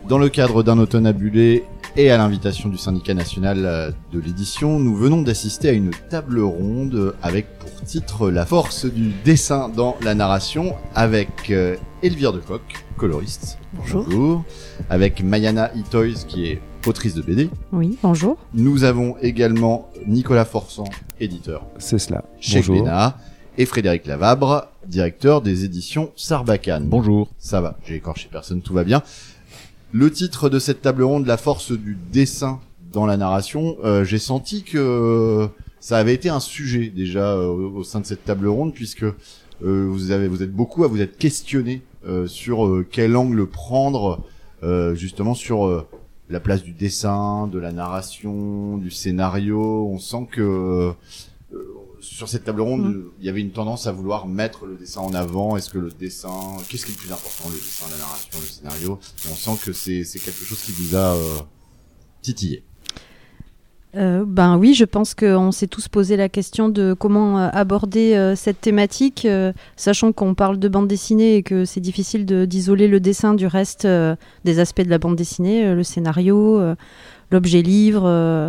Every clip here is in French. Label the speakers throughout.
Speaker 1: Dans le cadre d'un automne abulé et à l'invitation du syndicat national de l'édition, nous venons d'assister à une table ronde avec pour titre La force du dessin dans la narration avec Elvire Decoq, coloriste.
Speaker 2: Bonjour.
Speaker 1: Avec Mayana Itoys qui est autrice de BD.
Speaker 2: Oui, bonjour.
Speaker 1: Nous avons également Nicolas Forçant, éditeur.
Speaker 3: C'est cela.
Speaker 1: Chez Glénat. Et Frédéric Lavabre, directeur des éditions Sarbacane.
Speaker 3: Bonjour.
Speaker 1: Ça va, j'ai écorché personne, tout va bien. Le titre de cette table ronde, La force du dessin dans la narration, j'ai senti que ça avait été un sujet déjà au sein de cette table ronde, puisque vous êtes beaucoup à vous être questionné sur quel angle prendre justement sur la place du dessin, de la narration, du scénario. On sent que sur cette table ronde, il y avait une tendance à vouloir mettre le dessin en avant. Est-ce que le dessin, qu'est-ce qui est le plus important, le dessin, la narration, le scénario? Et on sent que c'est quelque chose qui vous a titillé.
Speaker 2: Ben oui, je pense qu'on s'est tous posé la question de comment aborder cette thématique, sachant qu'on parle de bande dessinée et que c'est difficile d'isoler le dessin du reste des aspects de la bande dessinée, le scénario, l'objet livre,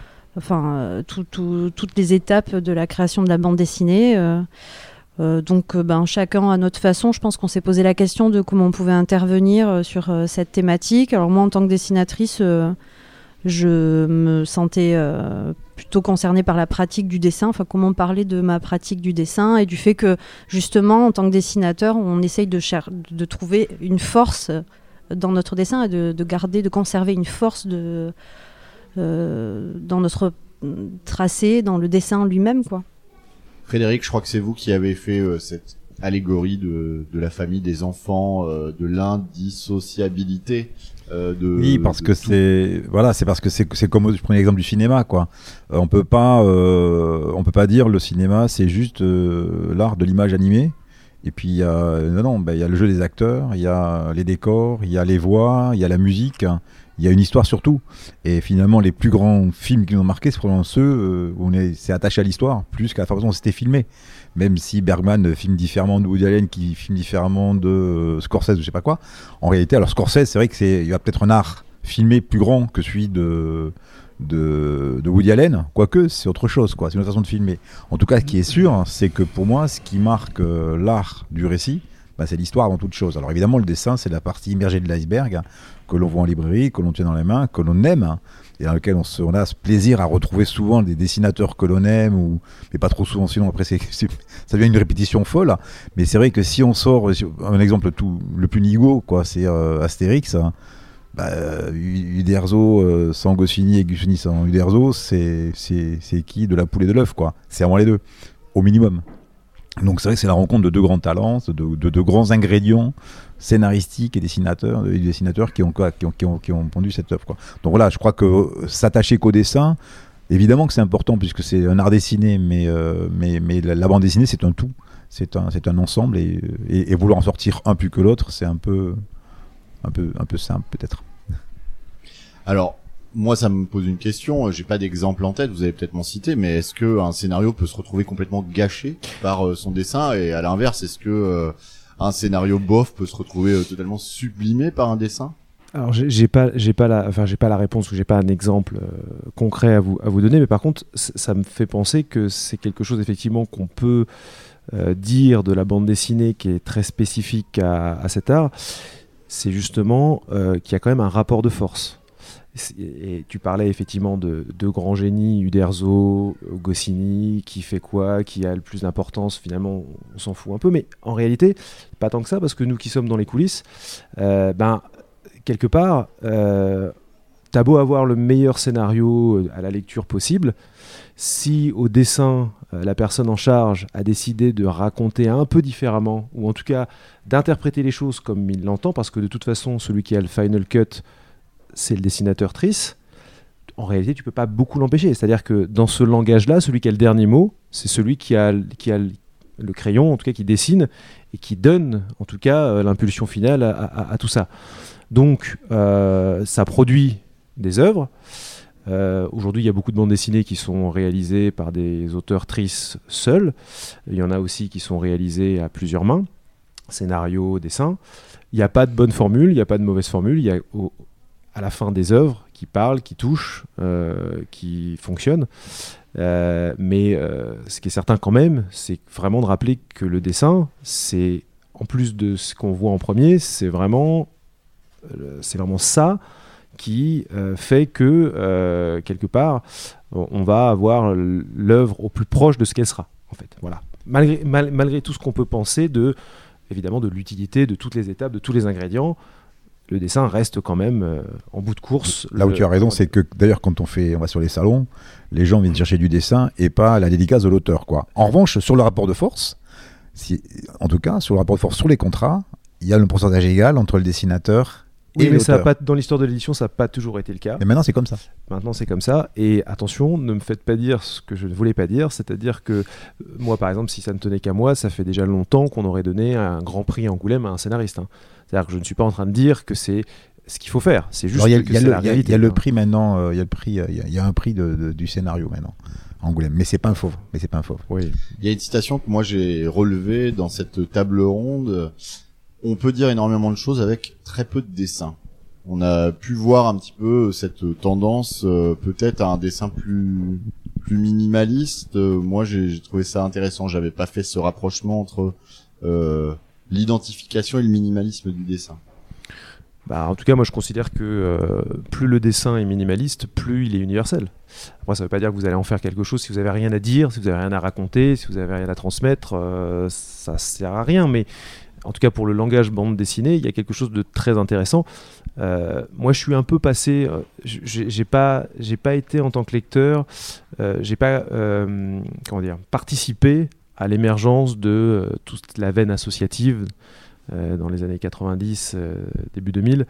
Speaker 2: toutes les étapes de la création de la bande dessinée. Donc chacun à notre façon, je pense qu'on s'est posé la question de comment on pouvait intervenir sur cette thématique. Alors moi, en tant que dessinatrice, je me sentais plutôt concernée par la pratique du dessin, enfin comment parler de ma pratique du dessin et du fait que justement en tant que dessinateur on essaye de trouver une force dans notre dessin et de conserver une force dans notre tracé, dans le dessin lui-même, quoi.
Speaker 1: Frédéric, je crois que c'est vous qui avez fait cette allégorie de la famille, des enfants, de l'indissociabilité.
Speaker 3: Oui, parce que c'est parce que c'est comme je prenais l'exemple du cinéma, quoi. On peut pas dire le cinéma c'est juste l'art de l'image animée. Et puis il y a le jeu des acteurs, il y a les décors, il y a les voix, il y a la musique, il y a une histoire surtout. Et finalement les plus grands films qui nous ont marqué, c'est probablement ceux où on s'est attaché à l'histoire plus qu'à la façon dont c'était filmé. Même si Bergman filme différemment de Woody Allen, qui filme différemment de Scorsese ou je sais pas quoi. En réalité, alors Scorsese, c'est vrai qu'il y a peut-être un art filmé plus grand que celui de Woody Allen, quoique c'est autre chose, quoi. C'est une autre façon de filmer. En tout cas, ce qui est sûr, c'est que pour moi, ce qui marque l'art du récit, c'est l'histoire avant toute chose. Alors évidemment, le dessin, c'est la partie immergée de l'iceberg que l'on voit en librairie, que l'on tient dans les mains, que l'on aime, et dans lequel on a ce plaisir à retrouver souvent des dessinateurs que l'on aime, mais pas trop souvent, sinon après ça devient une répétition folle. Mais c'est vrai que si on sort un exemple le plus nigo, quoi, c'est Astérix. Uderzo sans Goscinny et Goscinny sans Uderzo, c'est qui de la poule et de l'œuf, quoi. C'est vraiment les deux, au minimum. Donc c'est vrai que c'est la rencontre de deux grands talents, de deux grands ingrédients scénaristiques et dessinateurs qui ont pondu cette œuvre, quoi. Donc voilà, je crois que s'attacher qu'au dessin, évidemment que c'est important puisque c'est un art dessiné, mais la bande dessinée c'est un tout, c'est un ensemble et vouloir en sortir un plus que l'autre, c'est un peu simple peut-être.
Speaker 1: Alors moi, ça me pose une question. J'ai pas d'exemple en tête. Vous allez peut-être m'en citer, mais est-ce que un scénario peut se retrouver complètement gâché par son dessin, et à l'inverse, est-ce que un scénario bof peut se retrouver totalement sublimé par un dessin?
Speaker 4: Alors j'ai pas la réponse, ou j'ai pas un exemple concret à vous donner, mais par contre, ça me fait penser que c'est quelque chose effectivement qu'on peut dire de la bande dessinée qui est très spécifique à cet art. C'est justement qu'il y a quand même un rapport de force. Et tu parlais effectivement de deux grands génies, Uderzo, Goscinny, qui fait quoi, qui a le plus d'importance, finalement on s'en fout un peu, mais en réalité pas tant que ça, parce que nous qui sommes dans les coulisses, quelque part t'as beau avoir le meilleur scénario à la lecture possible, si au dessin la personne en charge a décidé de raconter un peu différemment, ou en tout cas d'interpréter les choses comme il l'entend, parce que de toute façon celui qui a le final cut c'est le dessinateur trice, en réalité tu peux pas beaucoup l'empêcher. C'est-à-dire que dans ce langage-là, celui qui a le dernier mot, c'est celui qui a le crayon, en tout cas qui dessine, et qui donne en tout cas l'impulsion finale à tout ça. Donc ça produit des œuvres. Aujourd'hui, il y a beaucoup de bandes dessinées qui sont réalisées par des auteurs trices seuls. Il y en a aussi qui sont réalisées à plusieurs mains, scénario, dessin. Il n'y a pas de bonne formule, il n'y a pas de mauvaise formule. Il y a à la fin des œuvres qui parlent, qui touchent, qui fonctionnent. Mais ce qui est certain quand même, c'est vraiment de rappeler que le dessin, c'est en plus de ce qu'on voit en premier, c'est vraiment ça qui fait que quelque part on va avoir l'œuvre au plus proche de ce qu'elle sera en fait. Voilà. Malgré tout ce qu'on peut penser évidemment de l'utilité de toutes les étapes, de tous les ingrédients, le dessin reste quand même en bout de course.
Speaker 3: Là où tu as raison, c'est que d'ailleurs quand on va sur les salons, les gens viennent chercher du dessin et pas la dédicace de l'auteur, quoi. En revanche, sur le rapport de force, en tout cas sur le rapport de force sur les contrats, il y a le pourcentage égal entre le dessinateur et
Speaker 4: mais
Speaker 3: l'auteur.
Speaker 4: dans l'histoire de l'édition, ça n'a pas toujours été le cas.
Speaker 3: Mais maintenant, c'est comme ça.
Speaker 4: Maintenant, c'est comme ça. Et attention, ne me faites pas dire ce que je ne voulais pas dire. C'est-à-dire que moi, par exemple, si ça ne tenait qu'à moi, ça fait déjà longtemps qu'on aurait donné un grand prix Angoulême à un scénariste. C'est-à-dire que je ne suis pas en train de dire que c'est ce qu'il faut faire. C'est juste que c'est la réalité.
Speaker 3: Il y a le prix maintenant. Il y a un prix du scénario maintenant. Angoulême. Mais c'est pas un fauve.
Speaker 4: Oui.
Speaker 1: Il y a une citation que moi j'ai relevée dans cette table ronde. On peut dire énormément de choses avec très peu de dessins. On a pu voir un petit peu cette tendance peut-être à un dessin plus minimaliste. Moi j'ai trouvé ça intéressant. J'avais pas fait ce rapprochement entre l'identification et le minimalisme du dessin.
Speaker 4: En tout cas, moi je considère que plus le dessin est minimaliste, plus il est universel. Après, ça ne veut pas dire que vous allez en faire quelque chose si vous n'avez rien à dire, si vous n'avez rien à raconter, si vous n'avez rien à transmettre, ça ne sert à rien. Mais en tout cas, pour le langage bande dessinée, il y a quelque chose de très intéressant. Moi, je suis un peu passé. J'ai pas été en tant que lecteur. J'ai pas participé à l'émergence de toute la veine associative dans les années 90, début 2000.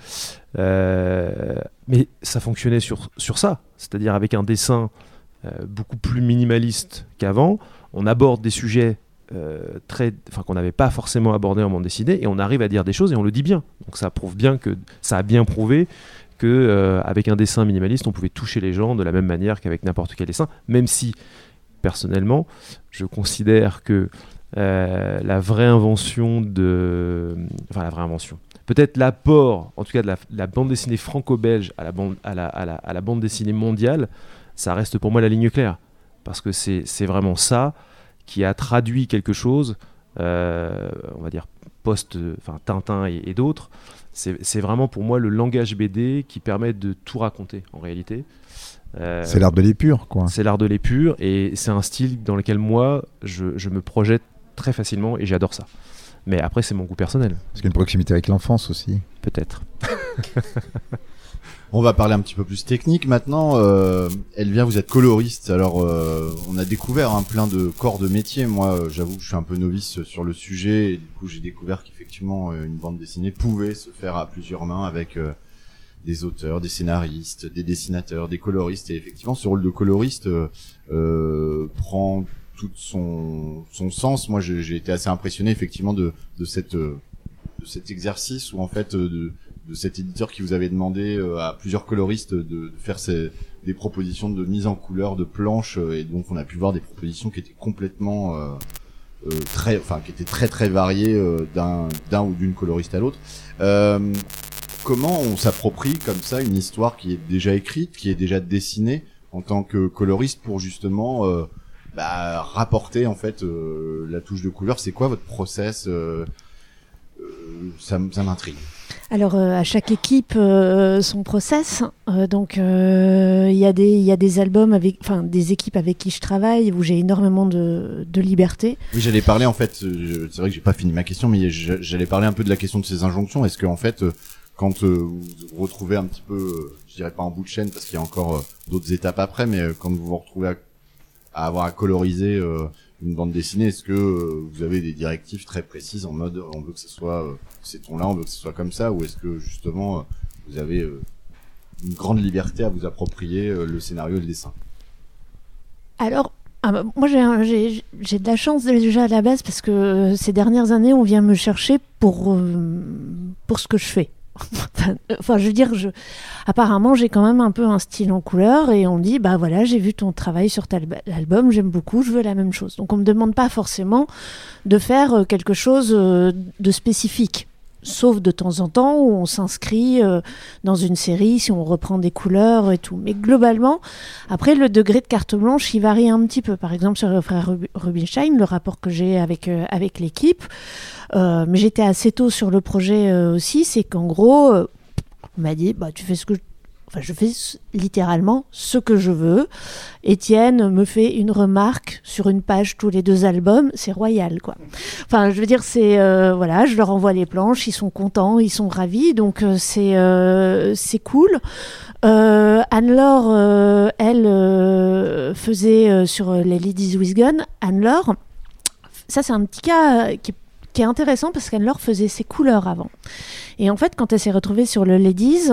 Speaker 4: Mais ça fonctionnait sur ça, c'est-à-dire avec un dessin beaucoup plus minimaliste qu'avant. On aborde des sujets qu'on n'avait pas forcément abordé en bande dessinée et on arrive à dire des choses et on le dit bien. Donc ça a bien prouvé que avec un dessin minimaliste on pouvait toucher les gens de la même manière qu'avec n'importe quel dessin, même si personnellement je considère que la vraie invention peut-être l'apport en tout cas de la bande dessinée franco-belge à la bande dessinée mondiale, ça reste pour moi la ligne claire, parce que c'est vraiment ça qui a traduit quelque chose, on va dire Tintin et d'autres. C'est vraiment pour moi le langage BD qui permet de tout raconter en réalité.
Speaker 3: C'est l'art de l'épure, quoi.
Speaker 4: C'est l'art de l'épure et c'est un style dans lequel moi je me projette très facilement et j'adore ça. Mais après c'est mon goût personnel.
Speaker 3: Parce qu'il y a une proximité avec l'enfance aussi.
Speaker 4: Peut-être.
Speaker 1: On va parler un petit peu plus technique maintenant. Elvia, vous êtes coloriste. Alors, on a découvert plein de corps de métier. Moi, j'avoue que je suis un peu novice sur le sujet. Et du coup, j'ai découvert qu'effectivement, une bande dessinée pouvait se faire à plusieurs mains avec des auteurs, des scénaristes, des dessinateurs, des coloristes. Et effectivement, ce rôle de coloriste prend tout son sens. Moi, j'ai été assez impressionné effectivement de cet exercice où en fait de cet éditeur qui vous avait demandé à plusieurs coloristes de faire des propositions de mise en couleur de planches et donc on a pu voir des propositions qui étaient complètement qui étaient très très variées d'un ou d'une coloriste à l'autre. Comment on s'approprie comme ça une histoire qui est déjà écrite, qui est déjà dessinée en tant que coloriste pour justement rapporter en fait la touche de couleur? C'est quoi votre process? Ça m'intrigue.
Speaker 5: Alors à chaque équipe son process. Donc il y a des albums des équipes avec qui je travaille où j'ai énormément de liberté.
Speaker 1: Oui, j'allais parler en fait. C'est vrai que j'ai pas fini ma question, mais j'allais parler un peu de la question de ces injonctions. Est-ce que en fait, quand vous vous retrouvez un petit peu, je dirais pas en bout de chaîne parce qu'il y a encore d'autres étapes après, mais quand vous vous retrouvez à avoir à coloriser une bande dessinée, est-ce que vous avez des directives très précises en mode on veut que ce soit ces tons-là, on veut que ce soit comme ça, ou est-ce que justement vous avez une grande liberté à vous approprier le scénario et le dessin?
Speaker 5: Alors moi j'ai de la chance déjà à la base parce que ces dernières années on vient me chercher pour ce que je fais. Enfin, je veux dire, apparemment, j'ai quand même un peu un style en couleur et on dit, voilà, j'ai vu ton travail sur tel album, j'aime beaucoup, je veux la même chose. Donc, on me demande pas forcément de faire quelque chose de spécifique. sauf de temps en temps où on s'inscrit dans une série, si on reprend des couleurs et tout. Mais globalement, après, le degré de carte blanche, il varie un petit peu. Par exemple, sur le frère Rubinstein, le rapport que j'ai avec l'équipe, mais j'étais assez tôt sur le projet aussi, c'est qu'en gros, on m'a dit, tu fais je fais littéralement ce que je veux. Étienne me fait une remarque sur une page tous les 2 albums, c'est royal, quoi. Enfin, je veux dire, c'est je leur envoie les planches, ils sont contents, ils sont ravis, donc c'est cool. Anne-Laure, elle faisait sur les Ladies with Gun. Anne-Laure, ça c'est un petit cas qui est intéressant parce qu'Anne-Laure faisait ses couleurs avant. Et en fait, quand elle s'est retrouvée sur le Ladies,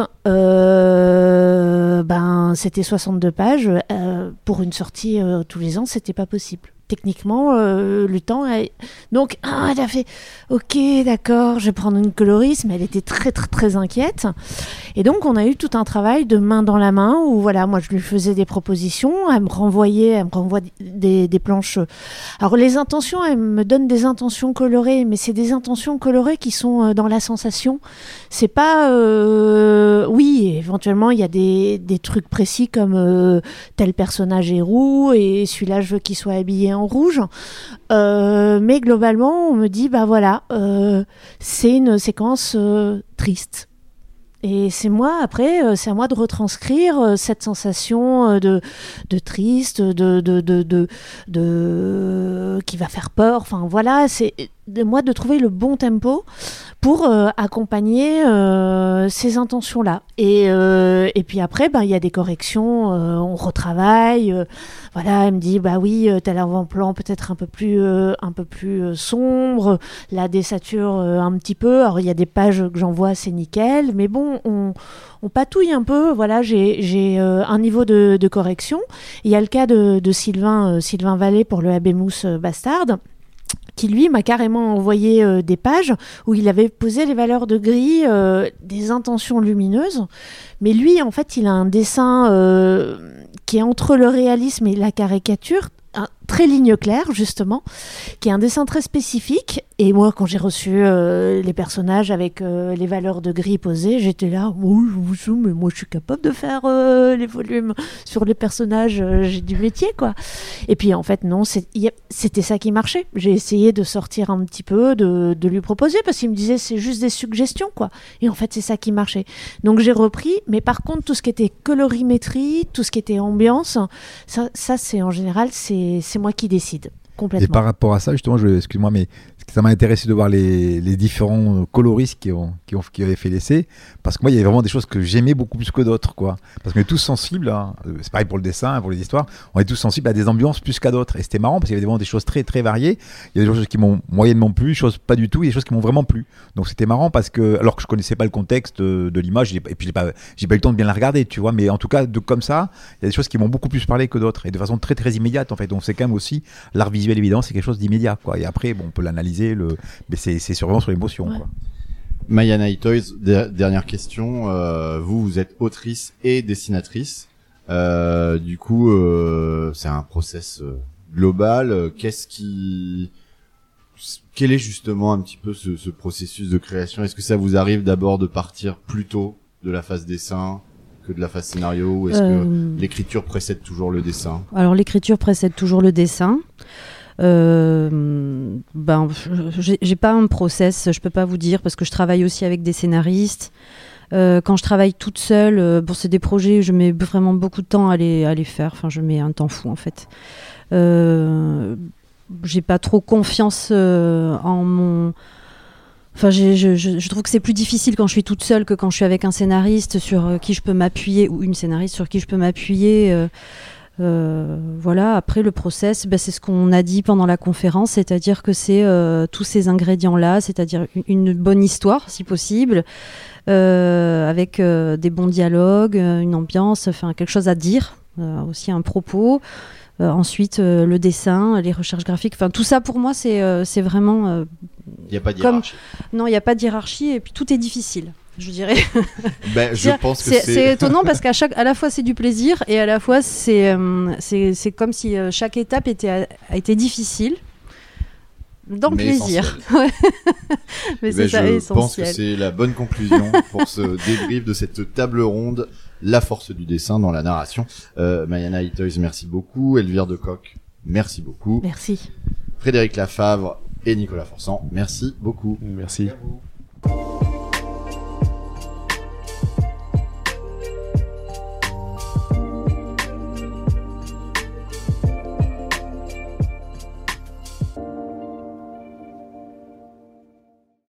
Speaker 5: c'était 62 pages. Pour une sortie tous les ans, c'était pas possible. Techniquement, le temps... Donc, elle a fait « Ok, d'accord, je vais prendre une coloriste », mais elle était très, très, très inquiète. Et donc, on a eu tout un travail de main dans la main où, moi, je lui faisais des propositions, elle me renvoie des planches. Alors, les intentions, elle me donne des intentions colorées, mais c'est des intentions colorées qui sont dans la sensation. C'est pas... Oui, éventuellement, il y a des trucs précis comme tel personnage est roux et celui-là, je veux qu'il soit habillé en rouge, mais globalement on me dit c'est une séquence triste et c'est à moi de retranscrire cette sensation de triste, de qui va faire peur, enfin voilà, c'est de moi de trouver le bon tempo pour accompagner ces intentions-là. Et puis après, il y a des corrections, on retravaille. Elle me dit, tel avant-plan peut-être un peu plus sombre, la désature un petit peu. Alors il y a des pages que j'envoie, c'est nickel, mais bon, on patouille un peu. Voilà, j'ai un niveau de correction. Il y a le cas de Sylvain Vallée pour le Habemus Bastard, qui lui m'a carrément envoyé des pages où il avait posé les valeurs de gris, des intentions lumineuses. Mais lui, en fait, il a un dessin qui est entre le réalisme et la caricature, très ligne claire, justement, qui est un dessin très spécifique. Et moi, quand j'ai reçu les personnages avec les valeurs de gris posées, j'étais là, mais moi, je suis capable de faire les volumes sur les personnages, j'ai du métier, quoi. Et puis, en fait, non, c'était ça qui marchait. J'ai essayé de sortir un petit peu, de lui proposer, parce qu'il me disait, c'est juste des suggestions, quoi. Et en fait, c'est ça qui marchait. Donc, j'ai repris, mais par contre, tout ce qui était colorimétrie, tout ce qui était ambiance, ça c'est en général, c'est moi qui décide. Complètement.
Speaker 3: Et par rapport à ça, justement, excuse-moi, mais ça m'a intéressé de voir les différents coloristes qui avaient fait l'essai, parce que moi, il y avait vraiment des choses que j'aimais beaucoup plus que d'autres, quoi. Parce qu'on est tous sensibles, c'est pareil pour le dessin, pour les histoires, on est tous sensibles à des ambiances plus qu'à d'autres. Et c'était marrant, parce qu'il y avait vraiment des choses très, très variées. Il y a des choses qui m'ont moyennement plu, des choses pas du tout, et des choses qui m'ont vraiment plu. Donc c'était marrant, parce que, alors que je connaissais pas le contexte de l'image, et puis j'ai pas eu le temps de bien la regarder, tu vois, mais en tout cas, comme ça, il y a des choses qui m'ont beaucoup plus parlé que d'autres, et de façon très, très immédiate, en fait. Donc c'est quand même aussi, l'art visuel, évidemment, c'est quelque chose d'immédiat, quoi. Et après, on peut l'analyser, mais c'est vraiment sur l'émotion, quoi.
Speaker 1: Maya Night Toys, dernière question. Vous êtes autrice et dessinatrice. Du coup, c'est un process global. Quel est justement un petit peu ce processus de création? Est-ce que ça vous arrive d'abord de partir plutôt de la phase dessin que de la phase scénario, ou est-ce que l'écriture précède toujours le dessin?
Speaker 2: Alors l'écriture précède toujours le dessin. J'ai pas un process, je peux pas vous dire, parce que je travaille aussi avec des scénaristes. Quand je travaille toute seule, c'est des projets où je mets vraiment beaucoup de temps à les faire. Enfin, je mets un temps fou, en fait. J'ai pas trop confiance en mon... Enfin, je trouve que c'est plus difficile quand je suis toute seule que quand je suis avec un scénariste sur qui je peux m'appuyer, ou une scénariste sur qui je peux m'appuyer. Voilà, après le process, c'est ce qu'on a dit pendant la conférence, c'est-à-dire que c'est tous ces ingrédients-là, c'est-à-dire une bonne histoire, si possible, avec des bons dialogues, une ambiance, enfin quelque chose à dire, aussi un propos. Ensuite, le dessin, les recherches graphiques, enfin tout ça pour moi, c'est vraiment...
Speaker 1: Il n'y a pas de hiérarchie.
Speaker 2: Non, il n'y a pas de hiérarchie, et puis tout est difficile. Je dirais.
Speaker 1: Je pense que
Speaker 2: c'est étonnant parce à la fois c'est du plaisir et à la fois c'est comme si chaque étape a été difficile. Dans le
Speaker 1: mais
Speaker 2: plaisir. Ouais. Mais c'est ça,
Speaker 1: je
Speaker 2: essentiel.
Speaker 1: pense que c'est la bonne conclusion pour ce débrief de cette table ronde, la force du dessin dans la narration. Mariana Itoys, merci beaucoup. Elvire Decoq, merci beaucoup.
Speaker 5: Merci.
Speaker 1: Frédéric Lafavre et Nicolas Forçant, merci beaucoup.
Speaker 4: Merci.
Speaker 1: À vous.